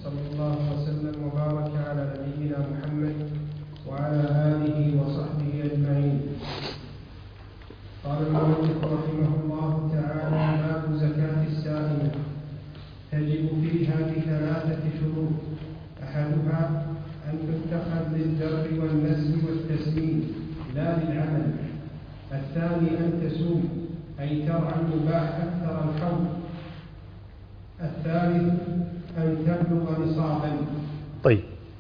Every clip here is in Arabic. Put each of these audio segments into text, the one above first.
وصلى الله وسلم وبارك على نبينا محمد وعلى آله وصحبه أجمعين. قال المؤلف رحمه الله تعالى: باب زكاة السائمة. تجب فيها بثلاثة شروط: أحدها أن تتخذ للزرع والنسل والتسمين لا للعمل. الثاني أن تسوم أي ترعى المباح أكثر الحول. الثالث أن تبلغ نصابا. طيب،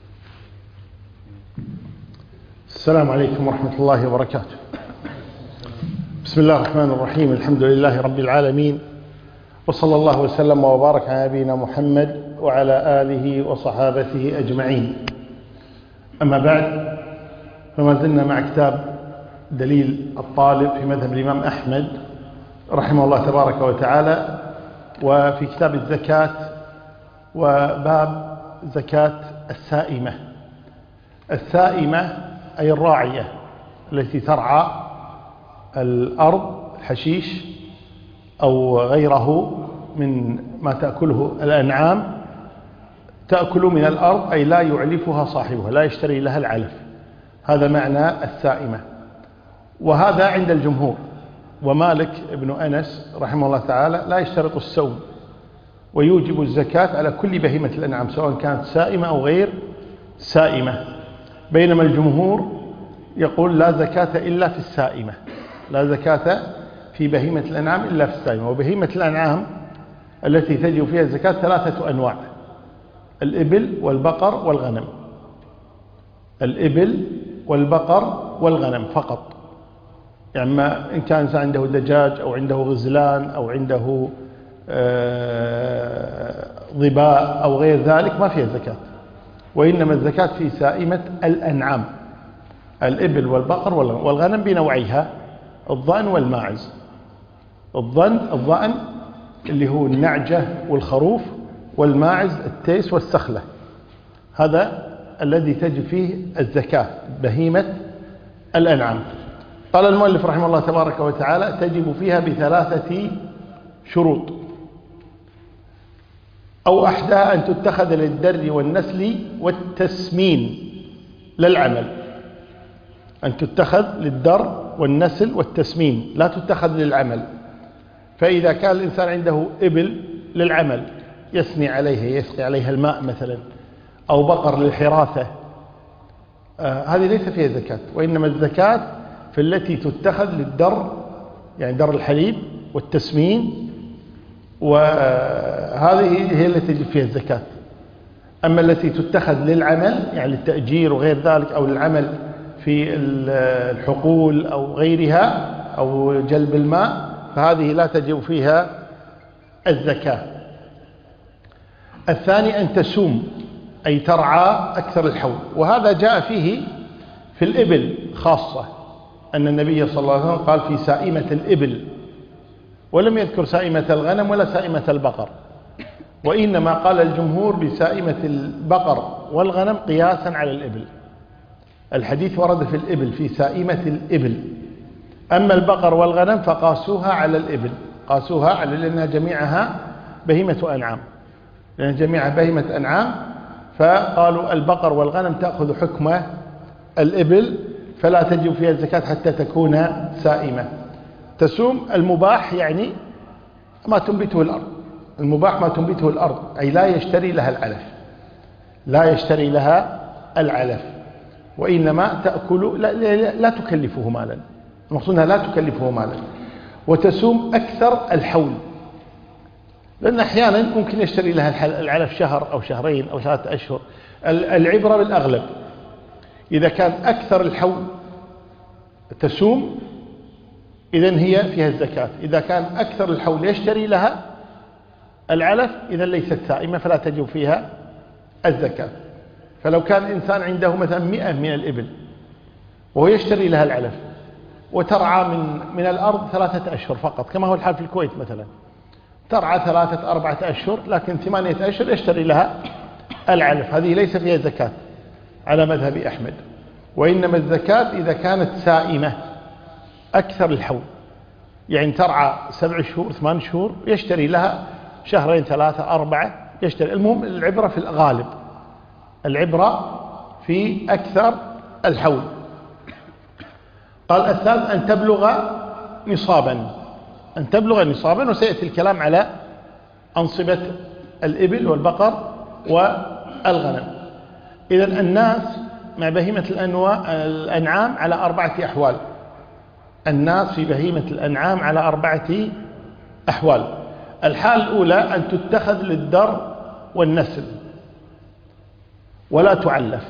السلام عليكم ورحمة الله وبركاته. بسم الله الرحمن الرحيم. الحمد لله رب العالمين، وصلى الله وسلم وبارك على نبينا محمد وعلى آله وصحابته أجمعين. أما بعد، فما زلنا مع كتاب دليل الطالب في مذهب الإمام أحمد رحمه الله تبارك وتعالى، وفي كتاب الزكاة وباب زكاة السائمة. السائمة أي الراعية التي ترعى الأرض، الحشيش أو غيره من ما تأكله الأنعام، تأكل من الأرض أي لا يعلفها صاحبها، لا يشتري لها العلف. هذا معنى السائمة، وهذا عند الجمهور. ومالك بن أنس رحمه الله تعالى لا يشترط السوم، ويوجب الزكاة على كل بهيمة الأنعام سواء كانت سائمة أو غير سائمة، بينما الجمهور يقول لا زكاة إلا في السائمة، لا زكاة في بهيمة الأنعام إلا في السائمة. وبهيمة الأنعام التي تجب فيها الزكاة ثلاثة أنواع: الإبل والبقر والغنم. الإبل والبقر والغنم فقط، يعني ما إن كان عنده دجاج أو عنده غزلان أو عنده ظباء أو غير ذلك ما فيها زكاة، وإنما الزكاة في سائمة الأنعام: الإبل والبقر والغنم بنوعيها، الضأن والماعز. الضأن اللي هو النعجة والخروف، والماعز التيس والسخلة. هذا الذي تجب فيه الزكاة، بهيمة الأنعام. قال المؤلف رحمه الله تبارك وتعالى: تجب فيها بثلاثة شروط: أو أحدها أن تتخذ للدر والنسل والتسمين للعمل. أن تتخذ للدر والنسل والتسمين، لا تتخذ للعمل. فإذا كان الإنسان عنده إبل للعمل يسني عليها، يسقي عليها الماء مثلا، أو بقر للحراثة، هذه ليس فيها زكاة، وإنما الزكاة في التي تتخذ للدر، يعني در الحليب والتسمين، وهذه هي التي تجب فيها الزكاة. أما التي تتخذ للعمل، يعني للتأجير وغير ذلك، أو للعمل في الحقول أو غيرها، أو جلب الماء، فهذه لا تجب فيها الزكاة. الثاني أن تسوم أي ترعى أكثر الحول، وهذا جاء فيه في الإبل خاصة، أن النبي صلى الله عليه وسلم قال في سائمة الإبل، ولم يذكر سائمة الغنم ولا سائمة البقر، وإنما قال الجمهور بسائمة البقر والغنم قياسا على الإبل. الحديث ورد في الإبل في سائمة الإبل، أما البقر والغنم فقاسوها على الإبل، قاسوها على، لأنها جميعها بهيمة أنعام، لأن جميعها بهيمة أنعام، فقالوا البقر والغنم تأخذ حكم الإبل، فلا تجب فيها الزكاة حتى تكون سائمة. تسوم المباح، يعني ما تنبته الأرض. المباح ما تنبته الأرض، أي لا يشتري لها العلف، لا يشتري لها العلف، وإنما تأكل، لا تكلفه مالا، المقصودها لا تكلفه مالا. وتسوم أكثر الحول، لأن أحيانا ممكن يشتري لها العلف شهر أو شهرين أو 3 أشهر. العبرة بالأغلب، إذا كان أكثر الحول تسوم، إذن هي فيها الزكاة. إذا كان أكثر الحول يشتري لها العلف، إذن ليست سائمة، فلا تجب فيها الزكاة. فلو كان إنسان عنده مثلا 100 من الإبل وهو يشتري لها العلف، وترعى من الأرض 3 أشهر فقط، كما هو الحال في الكويت مثلا، ترعى 3-4 أشهر، لكن 8 أشهر يشتري لها العلف، هذه ليس فيها زكاة على مذهب أحمد. وإنما الزكاة إذا كانت سائمة أكثر الحول، يعني ترعى 7 شهور 8 شهور، يشتري لها 2 3 4 يشتري. المهم العبرة في الغالب، العبرة في أكثر الحول. قال الثالث أن تبلغ نصابا، أن تبلغ نصابا، وسيأتي الكلام على أنصبة الإبل والبقر والغنم. إذن الناس مع بهيمة الأنعام على 4 أحوال. الناس في بهيمة الأنعام على 4 أحوال. الحالة الأولى أن تتخذ للدر والنسل ولا تعلف،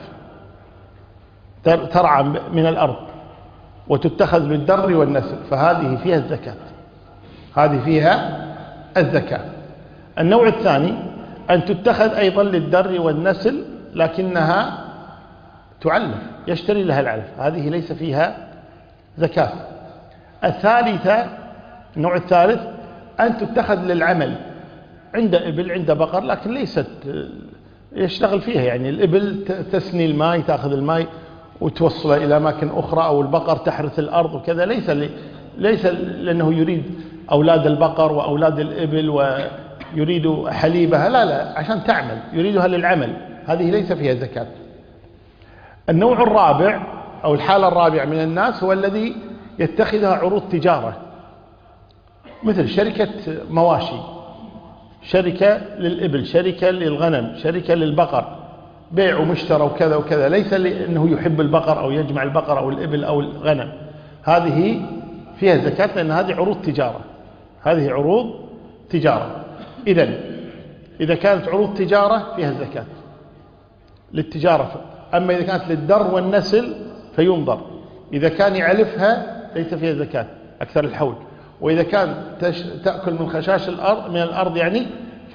ترعى من الأرض وتتخذ للدر والنسل، فهذه فيها الزكاة، هذه فيها الزكاة. النوع الثاني أن تتخذ أيضا للدر والنسل لكنها تعلف، يشتري لها العلف، هذه ليس فيها زكاة. الثالثة، النوع الثالث أن تتخذ للعمل، عند إبل عند بقر لكن ليست يشتغل فيها، يعني الإبل تسني الماء، تأخذ الماء وتوصله إلى أماكن أخرى، أو البقر تحرث الأرض وكذا، ليس لأنه يريد أولاد البقر وأولاد الإبل ويريد حليبها، لا عشان تعمل، يريدها للعمل، هذه ليس فيها زكاة. النوع الرابع أو الحالة الرابعة من الناس هو الذي يتخذها عروض تجارة، مثل شركة مواشي، شركة للإبل، شركة للغنم، شركة للبقر، بيع ومشترى وكذا وكذا، ليس لأنه يحب البقر أو يجمع البقر أو الإبل أو الغنم، هذه فيها زكاة لأن هذه عروض تجارة، هذه عروض تجارة. إذا كانت عروض تجارة فيها زكاة للتجارة، أما إذا كانت للدر والنسل فينظر، إذا كان يعلفها ليس فيها زكاة أكثر الحول، وإذا كان تأكل من خشاش الأرض من الأرض يعني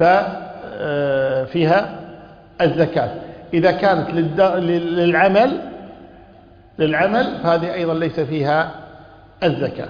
ففيها الزكاة. إذا كانت للعمل فهذه أيضا ليس فيها الزكاة.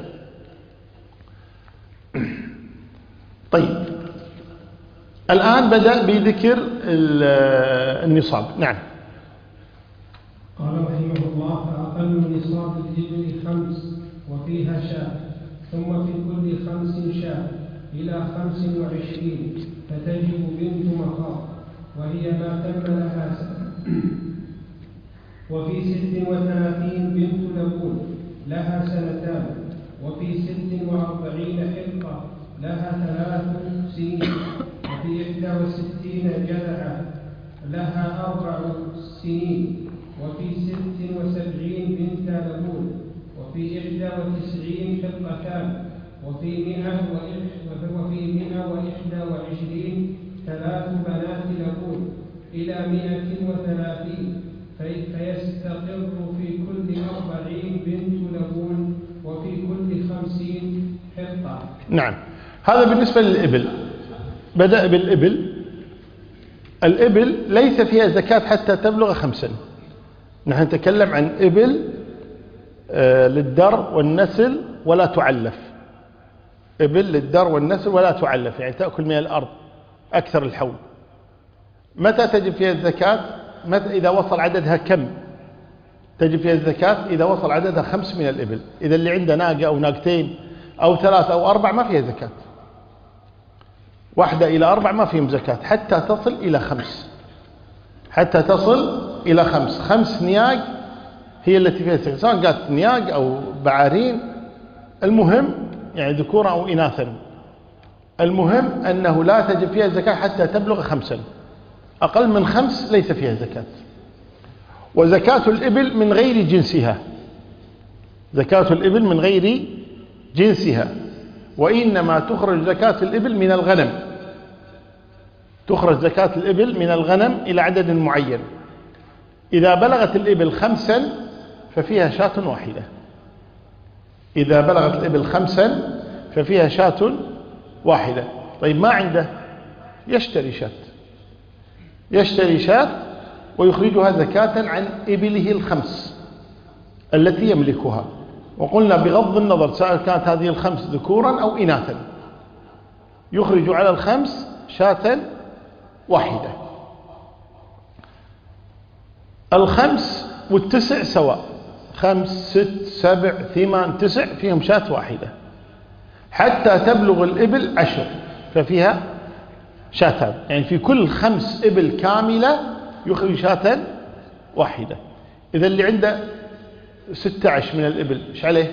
طيب الآن بدأ بذكر النصاب. نعم. قال رحمه الله: فأقل نصاب الإبل 5 وفيها شاة، ثم في كل 5 شاة إلى 25 فتجب بنت مخاض، وهي ما تم لها سنة. وفي 36 بنت لبون لها 2 وفي 46 حلقة لها 3 سنين، وفي 61 جذعة لها 4 سنين، وفي 76 بنت لبون، وفي 91 حلقتان، وفي 121 3 بنات لبون إلى 130، فيستقر في كل 40 بنت لبون، وفي كل 50 حلقة. نعم، هذا بالنسبة للإبل. بدأ بالإبل. الإبل ليس فيها زكاة حتى تبلغ 5. نحن نتكلم عن إبل للدر والنسل ولا تعلف، إبل للدر والنسل ولا تعلف، يعني تأكل من الأرض أكثر الحول. متى تجب فيها الزكاة؟ إذا وصل عددها كم تجب فيها الزكاة؟ إذا وصل عددها 5 من الإبل. إذا اللي عنده ناقة أو ناقتين أو 3 أو 4 ما فيها زكاة. 1 إلى 4 ما فيهم زكاة حتى تصل إلى 5، حتى تصل إلى 5. 5 نياق هي التي فيها زكاة، سواء كانت نياق أو بعارين، المهم يعني ذكورا أو إناثا، المهم أنه لا تجب فيها زكاة حتى تبلغ 5. أقل من 5 ليس فيها زكاة. وزكاة الإبل من غير جنسها، زكاة الإبل من غير جنسها، وإنما تخرج زكاة الإبل من الغنم، تخرج زكاة الإبل من الغنم إلى عدد معين. إذا بلغت الإبل 5 ففيها شاة واحدة. إذا بلغت الإبل 5 ففيها شاة واحدة. طيب ما عنده، يشتري شاة ويخرجها زكاة عن إبله 5 التي يملكها. وقلنا بغض النظر سواء كانت هذه 5 ذكورا أو إناثا، يخرج على 5 شاة واحدة. 5 و9 سواء، 5 6 7 8 9 فيهم شاة واحدة، حتى تبلغ الإبل 10 ففيها شاتان، يعني في كل 5 إبل كاملة يخرج شاة واحدة. إذا اللي عنده 16 من الإبل إيش عليه؟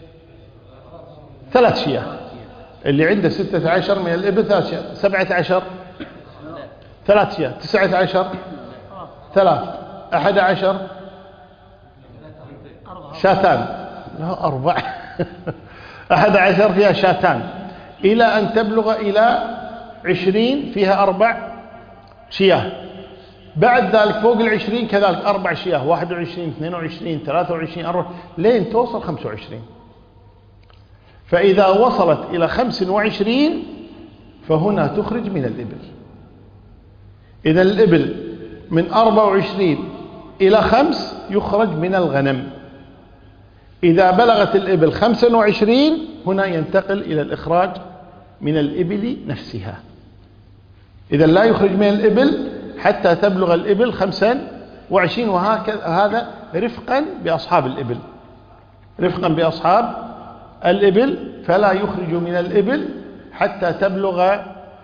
3 شياه. اللي عنده 16 من الإبل 3 شياه. 17 3 شياه. 19 3. 11 شاتان. لا 4. 11 فيها شاتان، إلى أن تبلغ إلى 20 فيها 4 شياه. بعد ذلك فوق 20 كذلك 4 شياه، 21 22 23 4 لين توصل 25. فإذا وصلت إلى 25 فهنا تخرج من الإبل. إذا الإبل من 24 إلى 5 يخرج من الغنم. إذا بلغت الإبل 25 هنا ينتقل إلى الإخراج من الإبل نفسها. إذا لا يخرج من الإبل حتى تبلغ الإبل 25، وهذا رفقا بأصحاب الإبل. رفقا بأصحاب الإبل، فلا يخرج من الإبل حتى تبلغ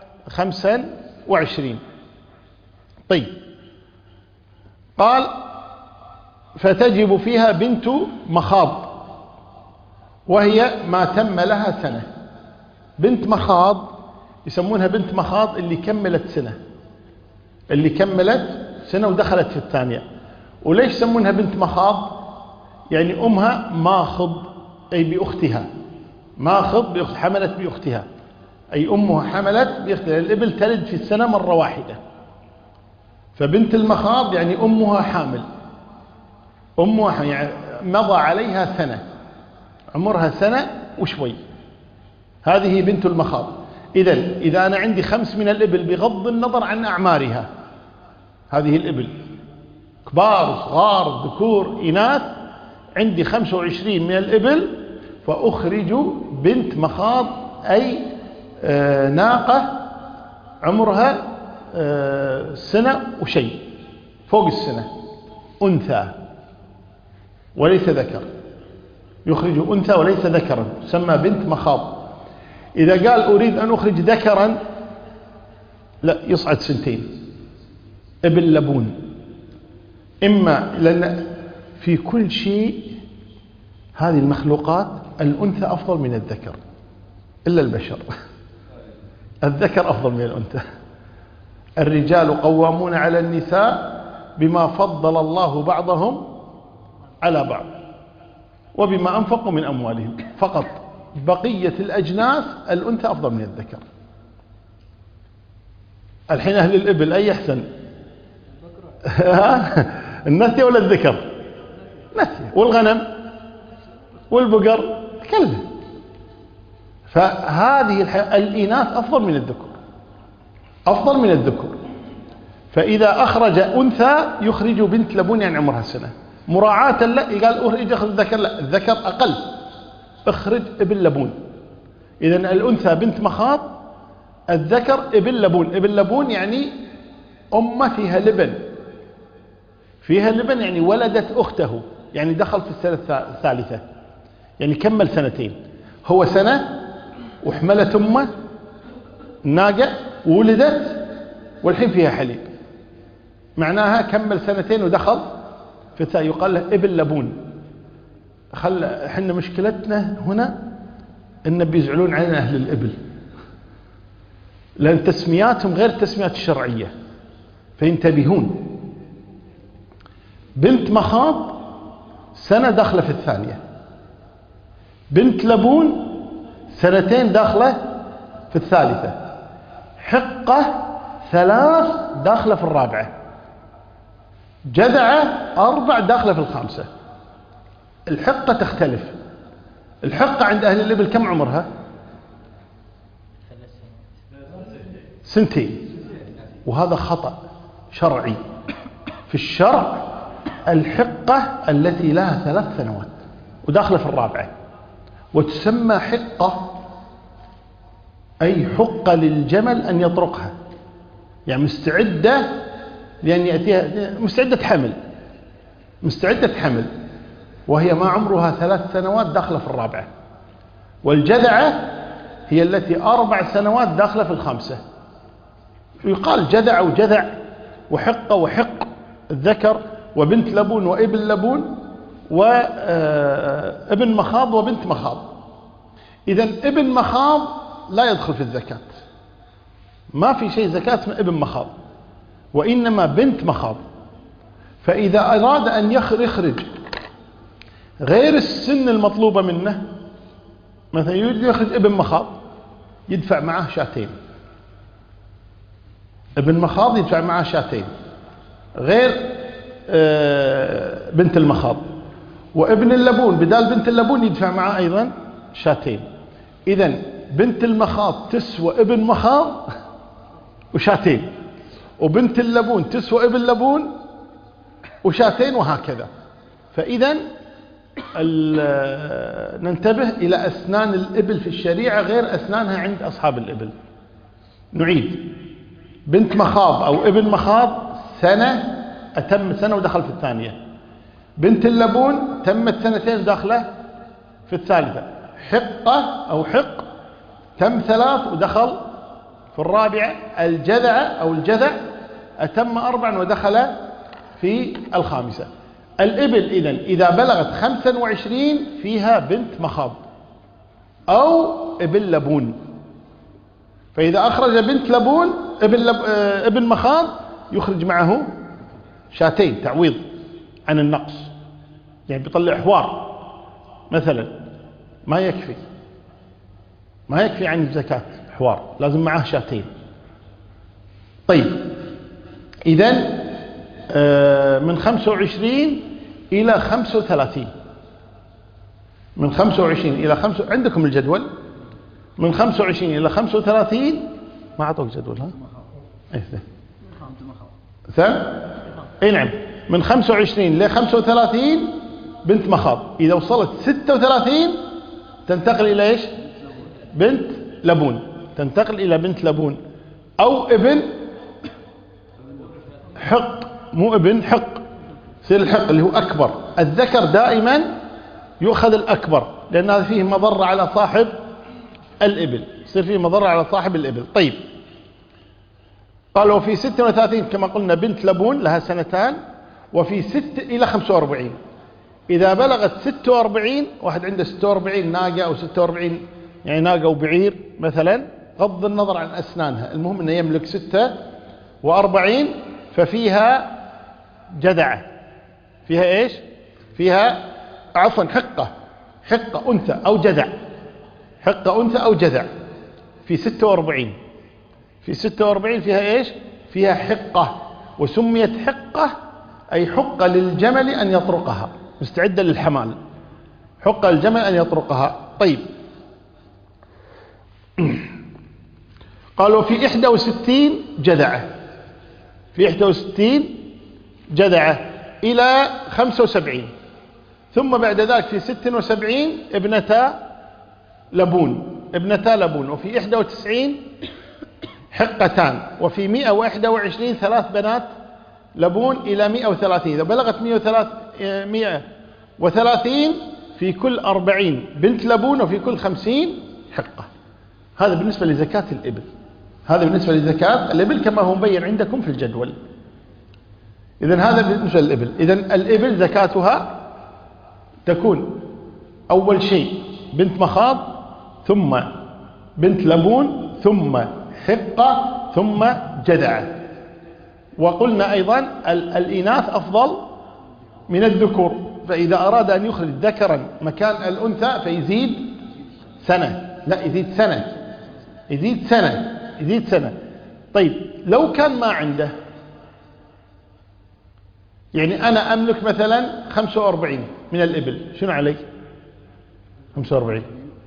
25. طيب، قال فتجب فيها بنت مخاض، وهي ما تم لها سنة. بنت مخاض يسمونها بنت مخاض اللي كملت سنة، اللي كملت سنة ودخلت في الثانية. وليش يسمونها بنت مخاض؟ يعني أمها ماخض، أي بأختها. ماخض بأخت، حملت بأختها، أي أمها حملت بأختها. الإبل تلد في السنة مرة واحدة، فبنت المخاض يعني أمها حامل. أمها يعني مضى عليها سنة، عمرها سنة وشوي، هذه بنت المخاض. إذا أنا عندي 5 من الإبل بغض النظر عن أعمارها، هذه الإبل كبار صغار ذكور إناث، عندي 25 من الإبل، فأخرج بنت مخاض، أي ناقة عمرها سنة وشيء، فوق السنة، أنثى وليس ذكر. يخرج أنثى وليس ذكرا، تسمى بنت مخاض. إذا قال أريد أن أخرج ذكرا، لا، يصعد 2 إبل لبون. إما لأن في كل شيء هذه المخلوقات الأنثى أفضل من الذكر، إلا البشر. الذكر أفضل من الأنثى. الرجال قوامون على النساء بما فضل الله بعضهم على بعض وبما أنفقوا من أموالهم فقط. بقية الأجناس الأنثى أفضل من الذكر. الحين أهل الإبل أي أحسن؟ النثي ولا الذكر؟ نثي. والغنم والبقر كله. فهذه الإناث أفضل من الذكر، أفضل من الذكر. فإذا أخرج أنثى يخرج بنت لبون يعني عمرها سنة، مراعاة. لا قال أخرج ذكر، لا، الذكر أقل، اخرج ابن لبون. إذن الأنثى بنت مخاض، الذكر ابن لبون. ابن لبون يعني أمه فيها لبن، فيها لبن يعني ولدت أخته، يعني دخل في السنة الثالثة، يعني كمل 2 هو سنة وحملت أمه ناقة وولدت والحين فيها حليب، معناها كمل 2 ودخل في الثالثة، يقال له ابن لبون. احنا مشكلتنا هنا ان بيزعلون علينا اهل الابل، لان تسمياتهم غير التسميات الشرعيه، فينتبهون. بنت مخاض سنه داخله في الثانيه، بنت لبون 2 داخله في الثالثه، حقه 3 داخله في الرابعه، جذعه 4 داخله في الخامسه. الحقة تختلف. الحقة عند أهل الإبل كم عمرها؟ 2 وهذا خطأ شرعي. في الشرع الحقة التي لها 3 سنوات وداخلة في الرابعة، وتسمى حقة، أي حق للجمل أن يطرقها، يعني مستعدة لأن يأتيها، مستعدة حمل، وهي ما عمرها 3 سنوات داخلة في الرابعة. والجذعة هي التي 4 سنوات داخلة في الخامسة. يقال جذع وجذع وحقة وحق الذكر، وبنت لبون وابن لبون، وابن مخاض وبنت مخاض. إذن ابن مخاض لا يدخل في الزكاة، ما في شيء زكاة اسمه ابن مخاض، وإنما بنت مخاض. فإذا أراد أن يخرج غير السن المطلوبة منه، مثلا يريد يخرج ابن مخاض، يدفع معه شاتين. ابن مخاض يدفع معه شاتين غير بنت المخاض. وابن اللبون بدال بنت اللبون يدفع معه أيضا شاتين. إذن بنت المخاض تسوى ابن مخاض وشاتين، وبنت اللبون تسوى ابن لبون وشاتين، وهكذا. فإذن ننتبه إلى أسنان الإبل في الشريعة غير أسنانها عند أصحاب الإبل. نعيد: بنت مخاض أو ابن مخاض سنة، أتم سنة ودخل في الثانية. بنت اللبون تمت سنتين داخله في الثالثة. حقة أو حق تم 3 ودخل في الرابعة. الجذع أو الجذع أتم 4 ودخل في الخامسة. الإبل إذن إذا بلغت 25 فيها بنت مخاض أو ابن لبون. فإذا أخرج بنت لبون ابن مخاض يخرج معه شاتين تعويض عن النقص، يعني بيطلع حوار مثلا، ما يكفي عن الزكاة حوار، لازم معه شاتين. طيب، إذن من 25 إلى 35، من 25 إلى 5 عندكم الجدول، من 25 إلى 35 ما أعطوك جدول ها؟ إيه إيه نعم، من 25 إلى 35 بنت مخاض. إذا وصلت 36 تنتقل إلى إيش؟ بنت لبون، تنتقل إلى بنت لبون أو ابن حق، مو ابن حق، يصير الحق اللي هو أكبر. الذكر دائما يؤخذ الأكبر لأن هذا فيه مضرة على صاحب الإبل، يصير فيه مضرة على صاحب الإبل. طيب، قالوا في 36 كما قلنا بنت لبون لها سنتان، وفي 6 إلى 45. إذا بلغت 46، واحد عنده 46 ناقة أو 46 يعني ناقة وبعير مثلا، غض النظر عن أسنانها، المهم أنه يملك 46، ففيها جذعة، فيها إيش؟ فيها عفوا حقة أنثى أو جذع، حقة أنثى أو جذع في 46. في 46 فيها إيش؟ فيها حقة، وسميت حقة أي حقة للجمل أن يطرقها، مستعدة للحمال، حقة للجمل أن يطرقها. طيب، قالوا في 61 جذعة، في 61 جذعة إلى 75، ثم بعد ذلك في 76 ابنتا لبون، وفي 91 حقتان، وفي 121 3 بنات لبون إلى 130. إذا بلغت 130 في كل 40 بنت لبون، وفي كل 50 حقة. هذا بالنسبة لزكاة الإبل، هذا بالنسبة لزكاة الإبل كما هو مبين عندكم في الجدول. إذن هذا بالنسبة للإبل. إذن الإبل زكاتها تكون أول شيء بنت مخاض، ثم بنت لبون، ثم حقة، ثم جذعة. وقلنا أيضا الإناث أفضل من الذكور، فإذا أراد أن يخرج ذكرا مكان الأنثى فيزيد سنة، لا يزيد سنة. طيب، لو كان ما عنده، يعني أنا أملك مثلا 45 من الإبل، شنو علي؟ 45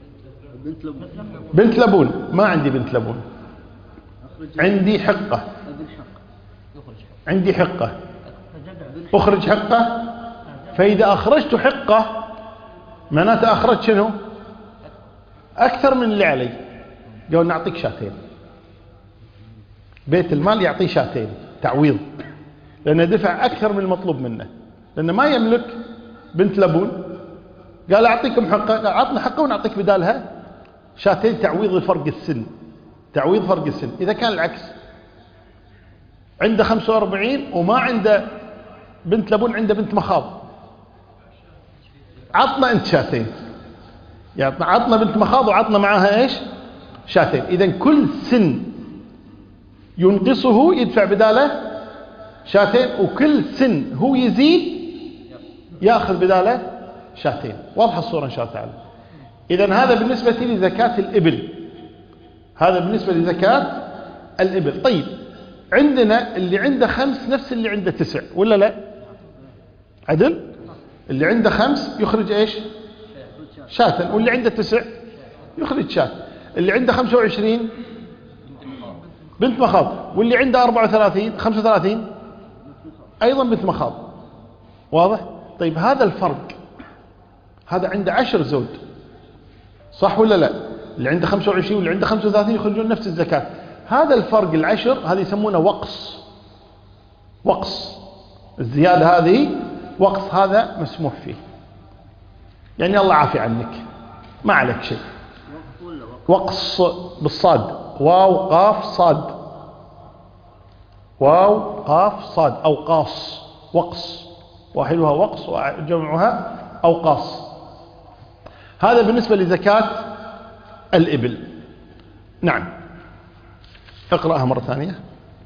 بنت لبون، ما عندي بنت لبون، عندي حقة، أخرج حقة. فإذا أخرجت حقة معناته أخرج شنو؟ أكثر من اللي علي. قالوا نعطيك شاتين، بيت المال يعطيه شاتين تعويض، لأنه دفع أكثر من المطلوب منه، لأنه ما يملك بنت لبون. قال أعطيكم حقة، قال عطنا حقة ونعطيك بدالها شاتين تعويض فرق السن، تعويض فرق السن. إذا كان العكس، عنده 45 وما عنده بنت لبون، عنده بنت مخاض، عطنا انت شاتين، يعني عطنا بنت مخاض وعطنا معاها ايش؟ شاتين. اذا كل سن ينقصه يدفع بداله شاتين، وكل سن هو يزيد ياخذ بداله شاتين. واضحه الصوره ان شاء الله تعالى. اذا هذا بالنسبه لزكاه الابل، هذا بالنسبه لزكاه الابل. طيب عندنا اللي عنده 5 نفس اللي عنده 9 ولا لا؟ عدل؟ اللي عنده 5 يخرج ايش؟ شاة، واللي عنده 9 يخرج شاة. اللي عنده 25 بنت مخاض، واللي عنده 35 ايضا بنت مخاض. واضح؟ طيب هذا الفرق، هذا عنده 10 زوج، صح ولا لا؟ اللي عنده 25 واللي عنده 35 يخرجون نفس الزكاة. هذا الفرق العشر هذا يسمونه وقص. وقص الزيادة هذه وقص، هذا مسموح فيه، يعني الله عافي عنك ما عليك شيء. وقص بالصاد، واو قاف صاد، واو قاف صاد، أو قاص. وقص واحدها وقص وجمعها أوقاص. هذا بالنسبة لزكاة الإبل. نعم، اقرأها مرة ثانية.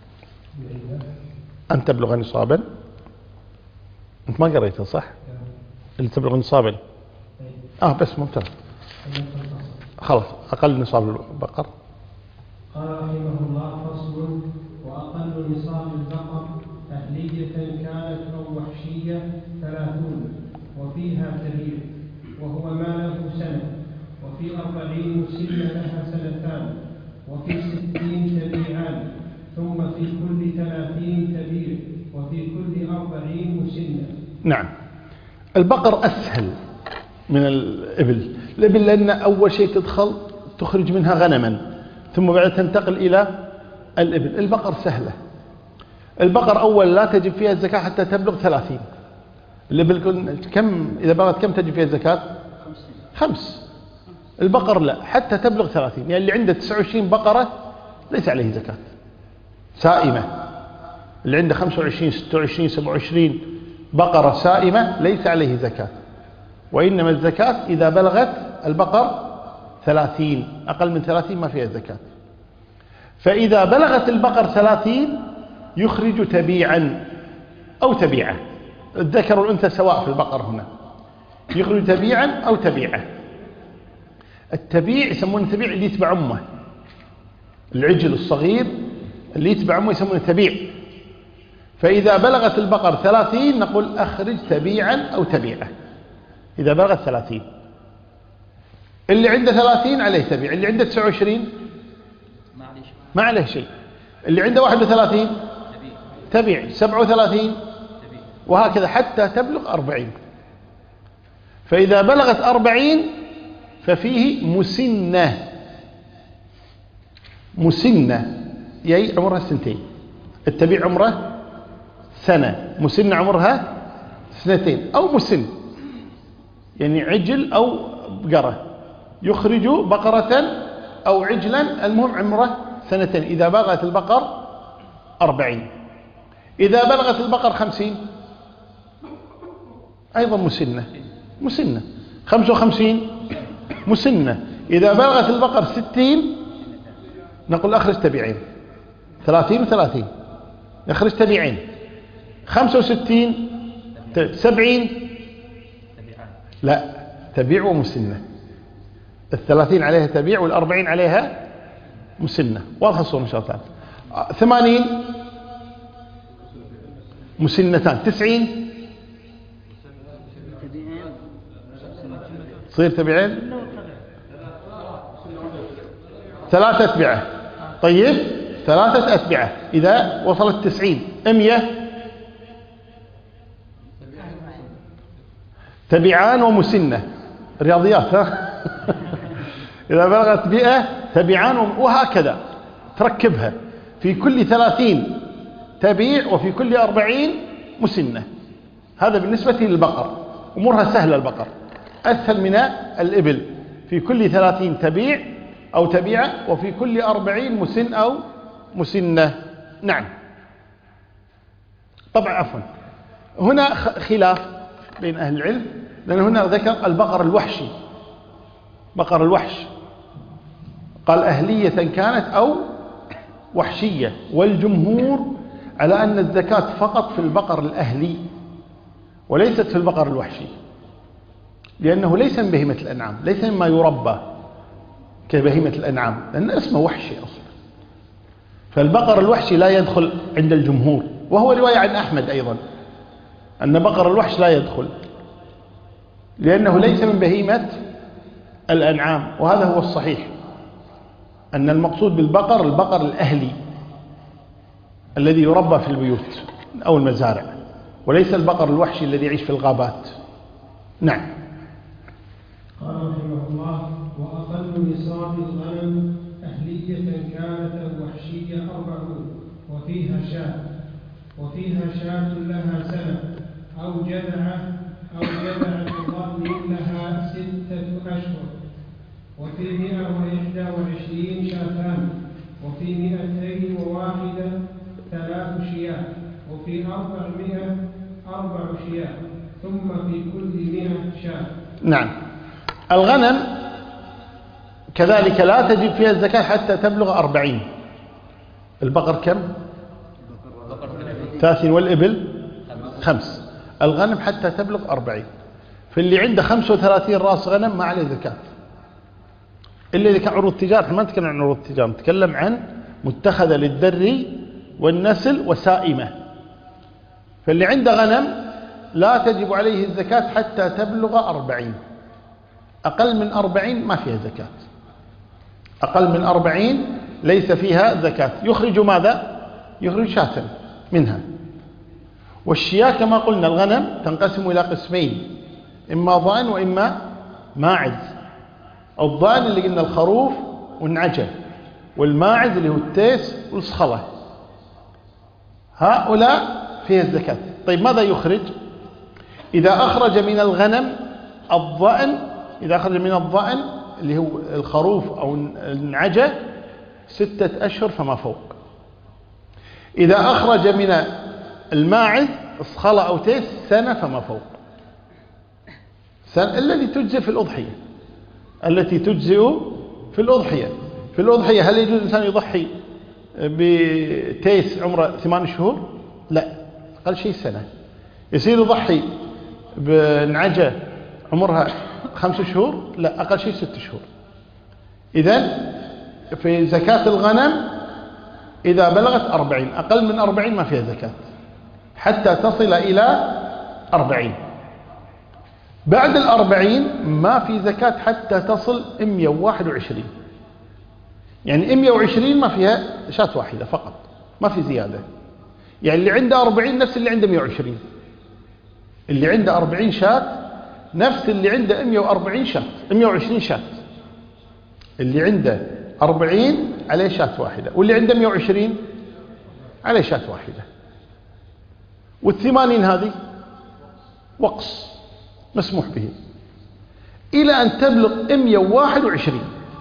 أن تبلغ نصابا، أنت ما قريتها صح؟ اللي تبلغ نصابا بس ممتاز، خلاص أقل نصاب البقر. قال رحمه الله: فصل: وأقل نصاب البقر أهلية كانت أو وحشية 30، وفيها كبير وهو ما له سنة، وفي 40 مسن لها 2 وفي 60 تبيعان، ثم في كل 30 تبيع، وفي كل 40 مسنة. نعم، البقر أسهل من الإبل. الإبل لأن أول شيء تخرج منها غنما، ثم بعد تنتقل إلى الإبل. البقر سهلة. البقر أول لا تجب فيها الزكاة حتى تبلغ 30. الإبل كم إذا بلغت كم تجب فيها الزكاة؟ 5. البقر لا، حتى تبلغ 30. يعني اللي عنده 29 بقرة ليس عليه زكاة سائمة. اللي عنده 25 26 27 بقرة سائمة ليس عليه زكاة، وإنما الزكاة إذا بلغت البقر 30، أقل من 30 ما فيها زكاة. فإذا بلغت البقر 30 يخرج تبيعا أو تبيعة. الذكر والأنثى سواء في البقر هنا، يخرج تبيعا أو تبيعة. التبيع يسمونه تبيع اللي يتبع أمه، العجل الصغير اللي يتبع أمه يسمونه تبيع. فإذا بلغت البقر 30 نقول أخرج تبيعا أو تبيعة إذا بلغت 30. اللي عنده 30 عليه تبيع، اللي عنده 29 ما عليه شيء. اللي عنده 31 تبيع، 37 وهكذا حتى تبلغ 40. فإذا بلغت 40 ففيه مسنة. مسنة يعني عمرها 2. التبيع عمره 1 سنة، مسنة عمرها 2 أو مسن يعني عجل أو بقرة، يخرج بقرة أو عجلا، المهم عمره 2 إذا بلغت البقر 40. إذا بلغت البقر 50 أيضا مسنة. مسنة 55 مسنة. إذا بلغت البقر 60 نقول أخرج تبيعين، 30 و30 يخرج تبيعين. 65 70 لا، تبيع ومسنة. 30 عليها تبيع وال40 عليها مسنة. واضح الصورة إن شاء الله تعالى. 80 مسنتان. 90 تصير تبيعين، 3 أتبعة. طيب 3 أتبعة إذا وصلت 90. 100 تبيعان ومسنة. رياضيات ها. إذا بلغت 100 تبيعان وهكذا تركبها. في كل 30 تبيع وفي كل 40 مسنة. هذا بالنسبة للبقر، أمورها سهلة. البقر أسهل من الإبل. في كل 30 تبيع أو تبيعة، وفي كل 40 مسن أو مسنة. نعم. طبعا عفوا، هنا خلاف بين أهل العلم، لأن هنا ذكر البقر الوحشي، بقر الوحش، قال أهلية كانت أو وحشية، والجمهور على أن الزكاة فقط في البقر الأهلي وليست في البقر الوحشي، لأنه ليس من بهيمة الأنعام، ليس مما يربى كبهيمة الأنعام، لأن اسمه وحشي أصلا. فالبقر الوحشي لا يدخل عند الجمهور، وهو رواية عن أحمد أيضا أن بقر الوحش لا يدخل، لأنه ليس من بهيمة الأنعام. وهذا هو الصحيح، أن المقصود بالبقر البقر الأهلي الذي يربى في البيوت أو المزارع، وليس البقر الوحشي الذي يعيش في الغابات. نعم. قال رحمه الله: وأقل نصاب الغنم أهلية كانت أو وحشية 40، وفيها شاة لها سنة، أو جذعة ضأن لها 6 أشهر، وفي 121 شاتان، وفي 201 3 شياه، وفي 400 4 شياه، ثم في كل 100 شاة. نعم. الغنم كذلك لا تجب فيها الزكاة حتى تبلغ 40. البقر كم؟ 30، والإبل 5. الغنم حتى تبلغ 40. فاللي عنده 35 رأس غنم ما عليه زكاة، إلا إذا كان عروض تجارة. احنا ما نتكلم عن عروض تجارة، نتكلم عن متخذة للدري والنسل وسائمة. فاللي عنده غنم لا تجب عليه الزكاة حتى تبلغ 40. أقل من 40 ما فيها زكاة، أقل من 40 ليس فيها زكاة. يخرج ماذا؟ يخرج شاة منها. والشياه كما قلنا الغنم تنقسم إلى قسمين، إما ضأن وإما ماعز. الضأن اللي قلنا الخروف والنعجة، والماعز اللي هو التيس والصخلة، هؤلاء فيها الزكاة. طيب ماذا يخرج؟ إذا أخرج من الغنم الضأن، إذا أخرج من الضأن اللي هو الخروف أو النعجة 6 أشهر فما فوق. إذا أخرج من الماعز الصخلة أو تيس 1 سنة فما فوق. الذي تجزئ في الأضحية، التي تجزئ في الأضحية. في الأضحية هل يجوز الإنسان يضحي بتيس عمره 8 شهور؟ لا، أقل شيء 1 سنة. يصير يضحي بنعجة عمرها 5 شهور؟ لا، أقل شيء 6 شهور. إذن في زكاة الغنم إذا بلغت 40، أقل من 40 ما فيها زكاة حتى تصل إلى 40. بعد 40 ما في زكاة حتى تصل 121. يعني 120 ما فيها شاة واحدة فقط، ما في زيادة. يعني اللي عنده 40 نفس اللي عنده 120. اللي عنده 40 شاة نفس اللي عنده 140 شاة، 120 شاة. اللي عنده 40 عليه شاة واحدة، واللي عنده 120 عليه شاة واحدة. وال80 هذه وقص مسموح به إلى أن تبلغ 121.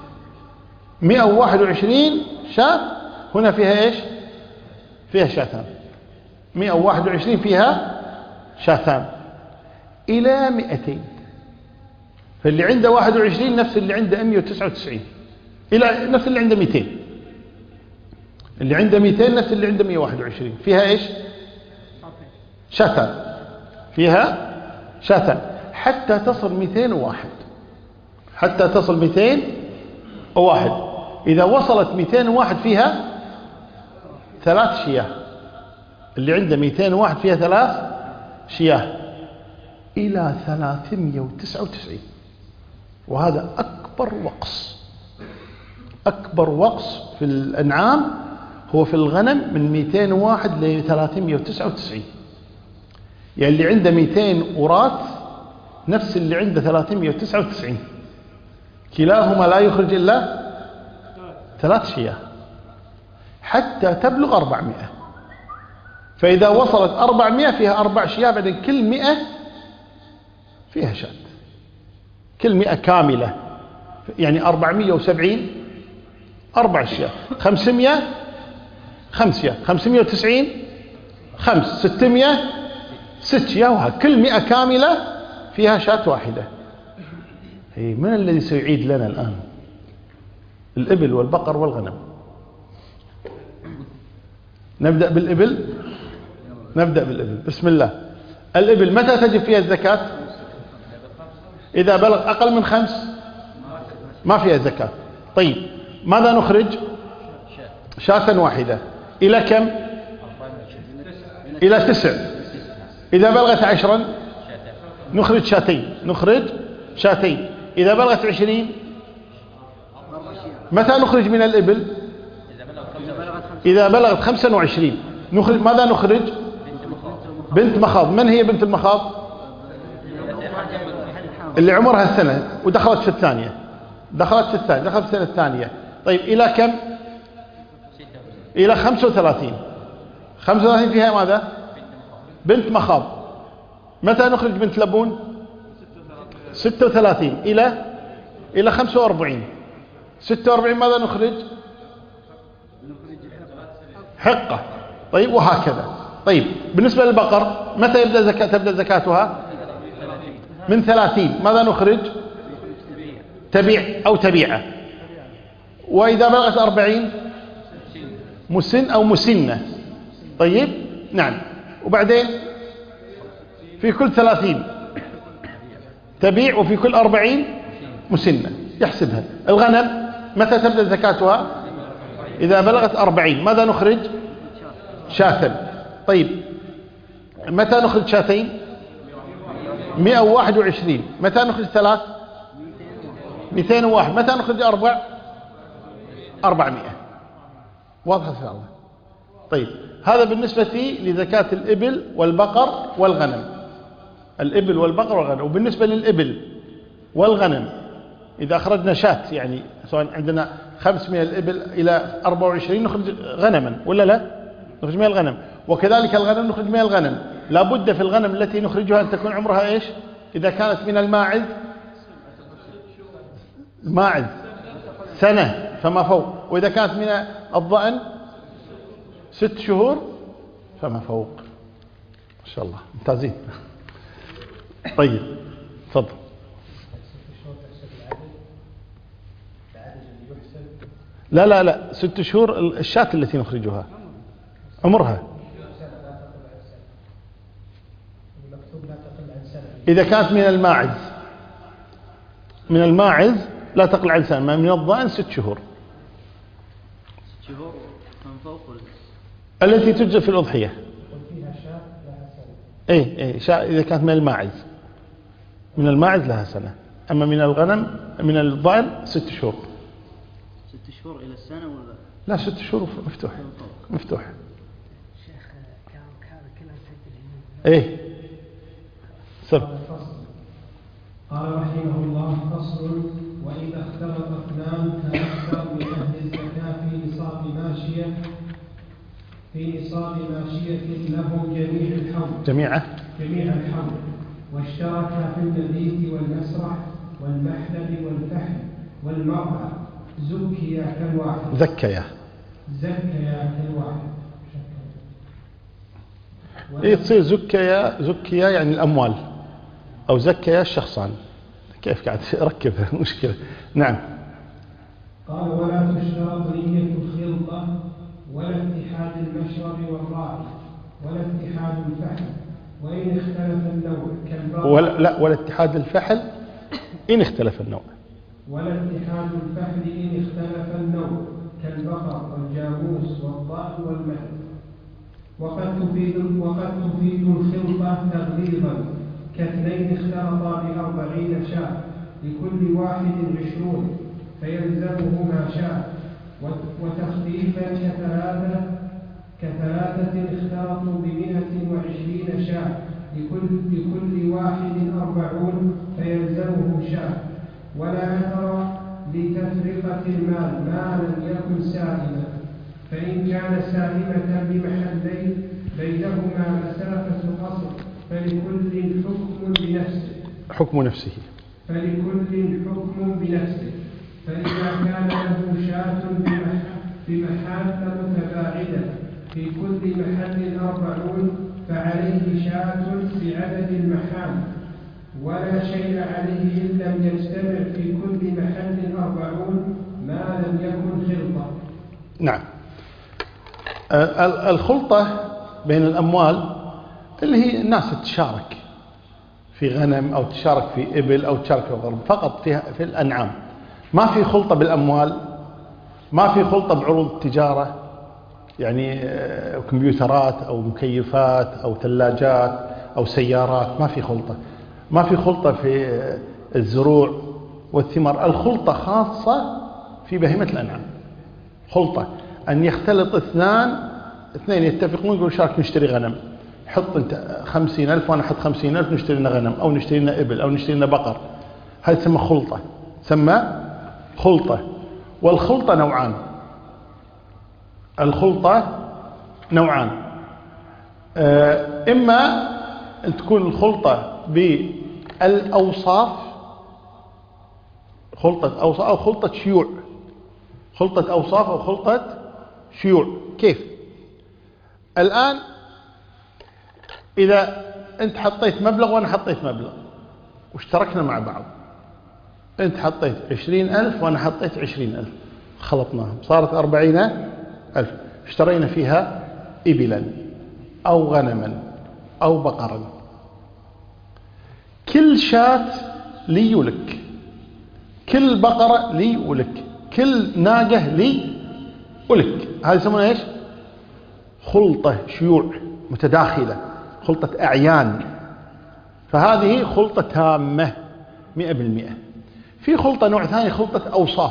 121 شاة هنا فيها إيش؟ فيها شاتان. 121 فيها شاتان إلى 200. فاللي عنده 21 نفس اللي عنده 199، إلى نفس اللي عنده 200. اللي عنده 200 نفس اللي عنده 121. فيها إيش؟ شاتان. فيها شاتان حتى تصل 201. حتى تصل 201. إذا وصلت 201 فيها 3 شياه. اللي عنده 201 فيها 3 شياه إلى 399. وهذا أكبر وقص. أكبر وقص في الأنعام هو في الغنم من 201 ل 399. يعني اللي عنده 200 وراث نفس اللي عنده 399. كلاهما لا يخرج إلا 3 شياه حتى تبلغ 400. فإذا وصلت 400 فيها 4 شياه، بعدين كل 100 فيها شاة. كل 100 كاملة، يعني 470 4 شياه. 500 5 شياه. 590 5 600 6 ياوها، كل 100 كاملة فيها شاة واحدة. من الذي سيعيد لنا الآن؟ الإبل والبقر والغنم. نبدأ بالإبل. بسم الله. الإبل متى تجب فيها الزكاة؟ إذا بلغ أقل من 5 ما فيها زكاة. طيب ماذا نخرج؟ شاة واحدة. إلى كم؟ إلى 9. إذا بلغت 10 نخرج شاتين. إذا بلغت 20 متى نخرج من الإبل؟ إذا بلغت 25 نخرج. ماذا نخرج؟ بنت مخاض. من هي بنت المخاض؟ اللي عمرها السنة ودخلت في الثانية، دخلت في السنة الثانية. طيب إلى كم؟ إلى 35. 35 فيها ماذا؟ بنت مخاض. متى نخرج بنت لبون؟ 36 إلى 45. 46 ماذا نخرج؟ حقة. طيب وهكذا. طيب بالنسبة للبقر متى تبدأ زكاتها؟ من 30. ماذا نخرج؟ تبيع أو تبيعة. وإذا بلغت 40 مسن أو مسنة. طيب نعم. وبعدين في كل 30 تبيع، وفي كل 40 مسنة يحسبها. الغنم متى تبدأ زكاتها؟ إذا بلغت 40. ماذا نخرج؟ شاة. طيب متى نخرج شاتين؟ 121. متى نخرج 3؟ 201. متى نخرج 400. واضح إن شاء الله. طيب هذا بالنسبة لزكاة الإبل والبقر والغنم. الإبل والبقر والغنم. وبالنسبة للإبل والغنم إذا أخرجنا شاة، يعني سواء عندنا 5 من الإبل إلى 24 نخرج غنما ولا لا؟ نخرج من الغنم. وكذلك الغنم نخرج من الغنم. لابد في الغنم التي نخرجها أن تكون عمرها إيش؟ إذا كانت من الماعز سنة فما فوق، وإذا كانت من الضأن 6 شهور فما فوق. ما شاء الله ممتازين. طيب تفضل. لا 6 شهور الشاة التي نخرجها عمرها إذا كانت من الماعز لا تقل عن سنة، ما من الضأن 6 شهور. 6 شهور من فوق التي تجزء في الأضحية. شاة إذا كانت من الماعز لها سنة. أما من الغنم من الضأن 6 شهور. 6 شهور إلى السنة ولا؟ لا 6 شهور مفتوح. شيخ كان كلها سجل. سب. قال رحمه الله: فصل: وإذا اختلط اثنان فأكثر من أهل الزكاة في نصاب ماشية لهم جميع الحول واشتركا في المبيت والمسرح والمحلب والفحل والمرأة زكيا كالواحد. تصير زكيا يعني الأموال، أو زكيا الشخصان. كيف قاعد ركبها مشكلة. نعم. قال: ولا تشترط نية الخلطة ولا اتحاد المشرب والراعي ولا اتحاد الفحل وإن اختلف النوع كالبقر. ولا اتحاد الفحل إن اختلف النوع. ولا اتحاد الفحل إن اختلف النوع كالبقر والجاموس والضأن والمعز. وقد تفيد الخلطة تغليظا كاثنين اختلطا ب40 شاة لكل واحد 20 فيلزمهما شاة. وتخفيفا كثلاثة اختلطوا ب120 شاة لكل واحد 40 فيلزمه شاة. ولا نذر لتفرقة المال ما لم يكن سائما، فإن كان سائمة بمحلين بينهما مسافة قصر فلكل حكم نفسه. فإذا كان له شاة بمحال متباعدة في كل محل 40 فعليه شاة بعدد المحال، ولا شيء عليه إن لم يجتمع في كل محل 40 ما لم يكن خلطة. نعم. الخلطة بين الأموال اللي هي الناس تشارك في غنم أو تشارك في إبل أو تشارك في غرب، فقط في الأنعام. ما في خلطة بالأموال، ما في خلطة بعروض التجارة، يعني كمبيوترات أو مكيفات أو ثلاجات أو سيارات، ما في خلطة. ما في خلطة في الزروع والثمار. الخلطة خاصة في بهيمة الأنعام. خلطة أن يختلط اثنين يتفقون يقولون شارك نشتري غنم، حط أنت 50,000 وأنا أحط 50,000 نشتري لنا غنم أو نشتري لنا إبل أو نشتري لنا بقر. هذا تسمى خلطة، تسمى خلطة. والخلطة نوعان. الخلطة نوعان، إما أن تكون الخلطة بالأوصاف، خلطة أوصاف أو خلطة شيوع. خلطة أوصاف أو خلطة شيوع. كيف؟ الآن إذا أنت حطيت مبلغ وأنا حطيت مبلغ واشتركنا مع بعض، أنت حطيت 20,000 وأنا حطيت 20,000، خلطناهم صارت 40,000، اشترينا فيها إبلا أو غنما أو بقرا. كل شاة لي ولك، كل بقرة لي ولك، كل ناقة لي ولك. هذا يسمونه ايش؟ خلطة شيوع متداخلة، خلطة أعيان. فهذه خلطة تامة 100%. في خلطة نوع ثاني، خلطة أوصاف.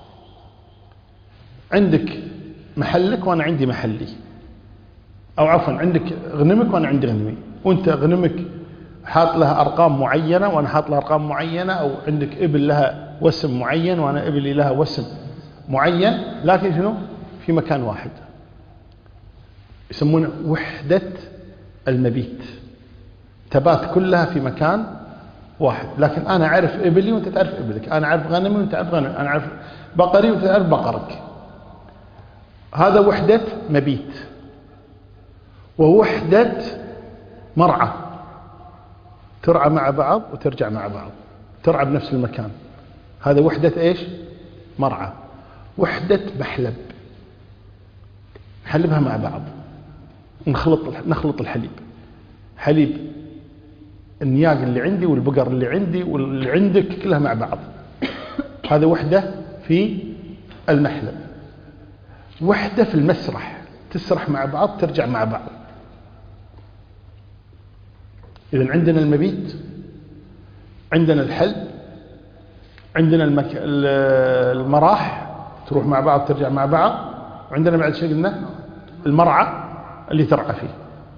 عندك محلك وأنا عندي محلي، أو عفوا عندك غنمك وأنا عندي غنمي، وأنت غنمك حاط لها أرقام معينة وأنا حاط لها أرقام معينة، أو عندك إبل لها وسم معين وأنا إبلي لها وسم معين، لكن شنو؟ في مكان واحد. يسمونه وحدة المبيت، تبات كلها في مكان واحد. لكن أنا أعرف إبلي وأنت تعرف إبلك، أنا أعرف غنمي وأنت تعرف غنمي، أنا أعرف بقري وأنت تعرف بقرك. هذا وحدة مبيت. ووحدة مرعى، ترعى مع بعض وترجع مع بعض، ترعى بنفس المكان. هذا وحدة ايش؟ مرعى. وحدة محلب، نحلبها مع بعض، نخلط الحليب، حليب النياق اللي عندي والبقر اللي عندي واللي عندك كلها مع بعض. هذا وحدة في المحلب. وحدة في المسرح، تسرح مع بعض ترجع مع بعض. إذن عندنا المبيت، عندنا الحلب، عندنا المراح تروح مع بعض ترجع مع بعض، وعندنا بعد شيء قلنا المرعى اللي ترعى فيه.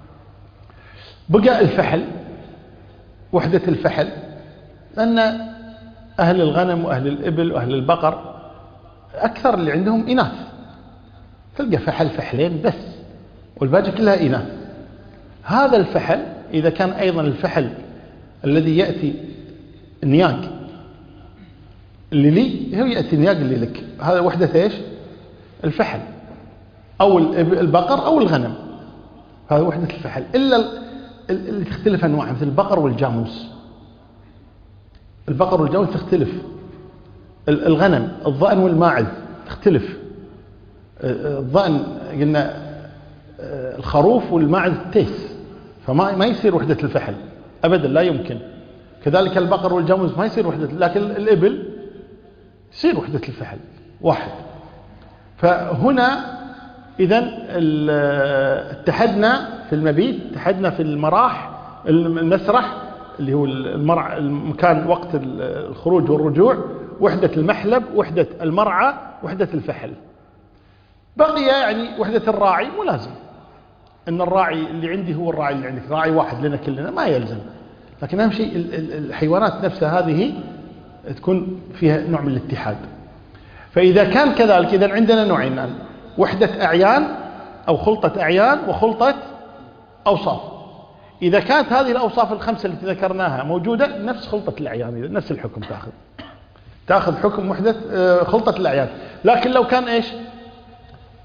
بقى الفحل، وحدة الفحل، لأن أهل الغنم وأهل الإبل وأهل البقر أكثر اللي عندهم إناث، تلقى فحل فحلين بس والباقي كلها إناث. هذا الفحل إذا كان أيضا الفحل الذي يأتي النياق اللي لي هو يأتي النياق اللي لك، هذا وحدة إيش؟ الفحل، أو البقر أو الغنم، هذا وحدة الفحل. إلا اللي تختلف أنواع، مثل البقر والجاموس. البقر والجاموس تختلف. الغنم، الضأن والماعز تختلف. الضأن قلنا الخروف والماعز التيس، فما يصير وحدة الفحل أبدا، لا يمكن. كذلك البقر والجاموس ما يصير وحدة، لكن الإبل يصير وحدة الفحل واحد. فهنا إذن اتحدنا في المبيت، اتحدنا في المراح، المسرح اللي هو المكان وقت الخروج والرجوع، وحدة المحلب، وحدة المرعى، وحدة الفحل. بقي يعني وحدة الراعي، مو لازم ان الراعي اللي عندي هو الراعي اللي عندك، راعي واحد لنا كلنا، ما يلزم. لكن اهم شيء الحيوانات نفسها هذه تكون فيها نوع من الاتحاد. فاذا كان كذلك، اذا عندنا نوعين الان، وحدة اعيان او خلطة اعيان وخلطة اوصاف. اذا كانت هذه الاوصاف الخمسة التي ذكرناها موجودة، نفس خلطة الاعيان، نفس الحكم تاخذ حكم وحدة خلطة الاعيان. لكن لو كان ايش؟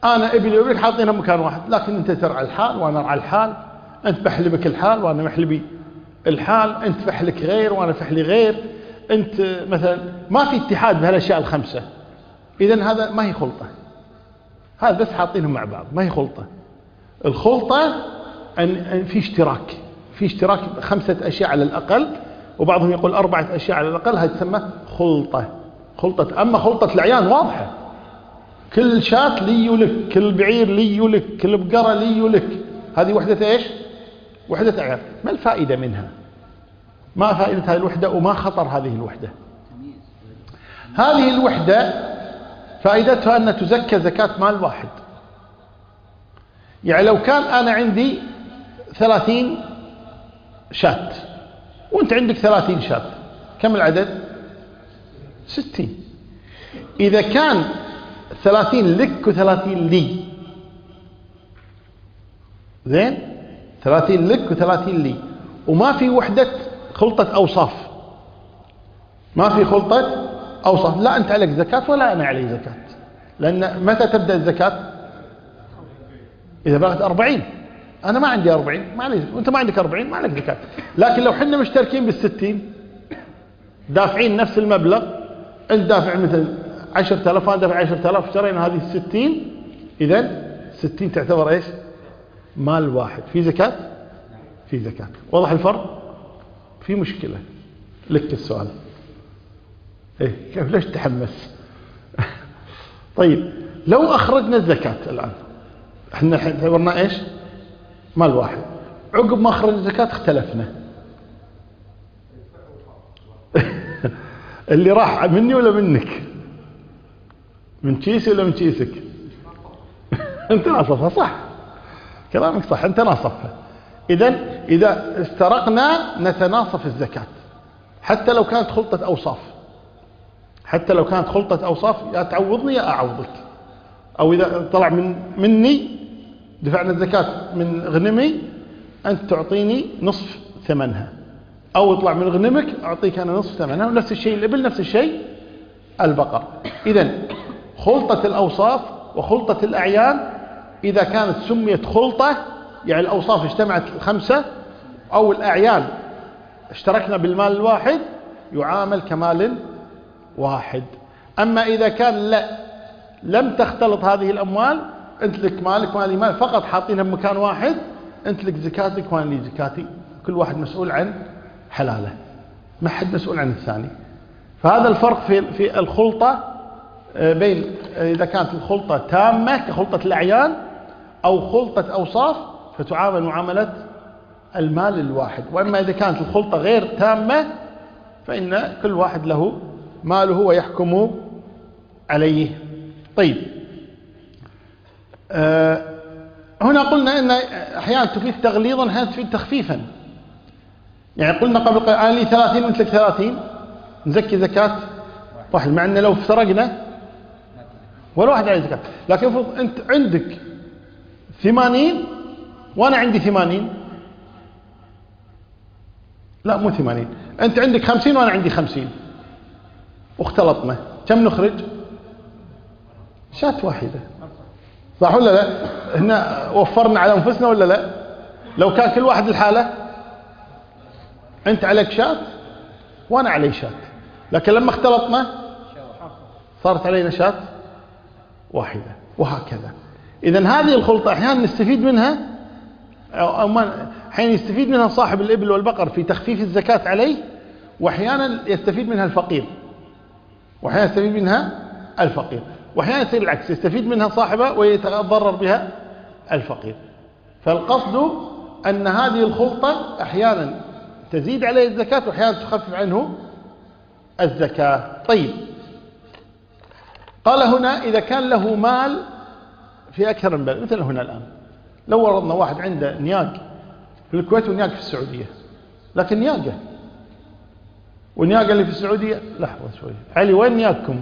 أنا إبلي وإبلك حاطينها مكان واحد، لكن أنت ترعى الحال وأنا أرعى الحال، أنت بحلبك الحال وأنا محلبي الحال، أنت فحلك غير وأنا فحلي غير، أنت مثلا ما في اتحاد بهالأشياء الخمسة. إذن هذا ما هي خلطة، هذا بس حاطينهم مع بعض، ما هي خلطة. الخلطة أن في اشتراك 5 أشياء على الأقل، وبعضهم يقول 4 أشياء على الأقل، هذه تسمى خلطة. أما خلطة الأعيان واضحة، كل شاة لي ولك، كل بعير لي ولك، كل بقرة لي ولك، هذه وحدة إيش؟ وحدة أعيان. ما الفائدة منها؟ ما فائدة هذه الوحدة وما خطر هذه الوحدة؟ هذه الوحدة فائدتها أن تزكى زكاة مال واحد. يعني لو كان أنا عندي 30 شاة وأنت عندك 30 شاة، كم العدد؟ 60. إذا كان 30 لك و30 لي، زين، 30 لك و30 لي، وما في وحدة خلطة أوصاف، ما في خلطة أوصاف، لا أنت عليك زكاة ولا أنا علي زكاة. لأن متى تبدأ الزكاة؟ إذا بلغت 40. أنا ما عندي 40 ما علي زكاة، وأنت ما عندك 40 ما عليك زكاة. لكن لو حنا مشتركين بال60 دافعين نفس المبلغ، أنت دافع مثل 10,000 وأنا دافع 10,000، اشترينا هذه 60، إذن 60 تعتبر إيش؟ مال واحد. في زكاة؟ في زكاة. واضح الفرق؟ في مشكلة لك السؤال. إيه كيف ليش تحمس؟ طيب لو أخرجنا الزكاة الآن، احنا اعتبرنا إيش؟ مال واحد. عقب ما أخرج الزكاة اختلفنا. اللي راح مني ولا منك؟ من كيسي ولا من كيسك؟ انت ناصفها صح، كلامك صح، انت ناصفها. إذا استرقنا نتناصف الزكاة حتى لو كانت خلطة أوصاف، حتى لو كانت خلطة أوصاف، يا تعوضني يا أعوضك. أو إذا طلع مني دفعنا الزكاة من غنمي، أنت تعطيني نصف ثمنها، أو يطلع من غنمك أعطيك أنا نصف ثمنها. ونفس الشيء الإبل، نفس الشيء البقر. إذن خلطة الأوصاف وخلطة الأعيان إذا كانت سميت خلطة، يعني الأوصاف اجتمعت 5 أو الأعيان اشتركنا بالمال الواحد، يعامل كمال واحد. أما إذا كان لا، لم تختلط هذه الأموال، أنت لك مالك مالي مال، فقط حاطينها بمكان واحد، أنت لك زكاتك وأنا لي زكاتي، كل واحد مسؤول عن حلاله، ما حد مسؤول عن الثاني. فهذا الفرق في الخلطة بين إذا كانت الخلطة تامة كخلطة الأعيان أو خلطة أوصاف فتعامل معاملة المال الواحد. وأما إذا كانت الخلطة غير تامة فإن كل واحد له ماله ويحكم عليه. طيب هنا قلنا أن أحيانا تفيد تغليظا، أحيانا تفيد تخفيفا. يعني قلنا قبل قليل أنا لي 30 وأنت لك 30، نزكي زكاة واحد، مع أن لو افترقنا ولا واحد عليه زكاة. لكن افرض أنت عندك 80 وأنا عندي 80، لا مو 80، أنت عندك 50 وأنا عندي 50، واختلطنا، كم نخرج؟ شاة واحدة، صح ولا لا؟ هنا وفرنا على أنفسنا ولا لا؟ لو كان كل واحد الحالة، أنت عليك شاة وأنا علي شاة، لكن لما اختلطنا صارت علينا شاة واحدة، وهكذا. إذن هذه الخلطة أحيانا نستفيد منها، أحيانا يستفيد منها صاحب الإبل والبقر في تخفيف الزكاة عليه، وأحيانا يستفيد منها الفقير، وأحيانا يستفيد منها الفقير، وأحيانا يصير العكس، يستفيد منها صاحبه ويتضرر بها الفقير. فالقصد أن هذه الخلطة أحيانا تزيد عليه الزكاة وأحيانا تخفف عنه الزكاة. طيب قال هنا إذا كان له مال في أكثر من بلد، مثل هنا الآن لو ورضنا واحد عنده نياق في الكويت ونياق في السعودية، لكن نياقه ونياقه اللي في السعودية، لحظة شوي علي، وين نياقكم؟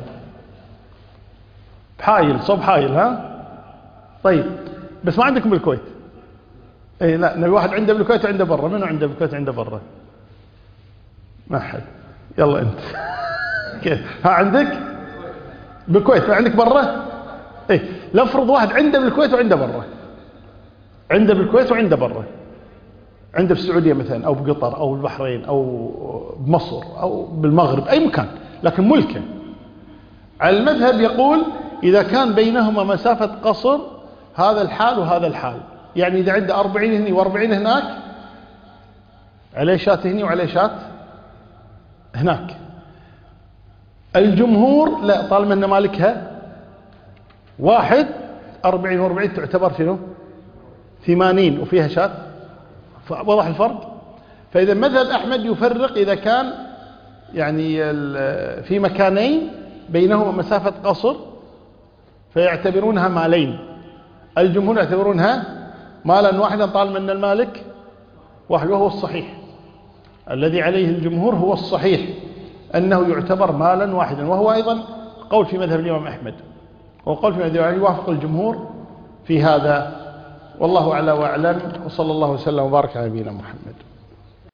بحايل، صوب حايل، ها؟ طيب بس ما عندكم بالكويت؟ اي لا، نبي واحد عنده بالكويت وعنده برا. منو عنده بالكويت وعنده برا؟ ما حد. يلا انت. كيف ها عندك بالكويت وعندك برا؟ اي لافرض واحد عنده بالكويت وعنده برا، عنده بالكويت وعنده برا، عنده في السعودية مثلا أو بقطر أو البحرين أو بمصر أو بالمغرب أي مكان، لكن ملكه. على المذهب يقول إذا كان بينهما مسافة قصر هذا الحال وهذا الحال، يعني إذا عنده 40 هني و40 هناك عليه شات هني وعليه شات هناك. الجمهور لا، طالما أن مالكها واحد 40 و40 تعتبر شنو 80 وفيها شات، وضح الفرق. فإذا مذهب أحمد يفرق إذا كان يعني في مكانين بينهما مسافة قصر فيعتبرونها مالين، الجمهور يعتبرونها مالا واحدا طالما أن المالك واحد، وهو الصحيح الذي عليه الجمهور هو الصحيح أنه يعتبر مالا واحدا، وهو أيضا قول في مذهب الإمام أحمد، وقول في مذهب الإمام يوافق الجمهور في هذا، والله أعلى وأعلم، وصلى الله وسلم وبارك على نبينا محمد.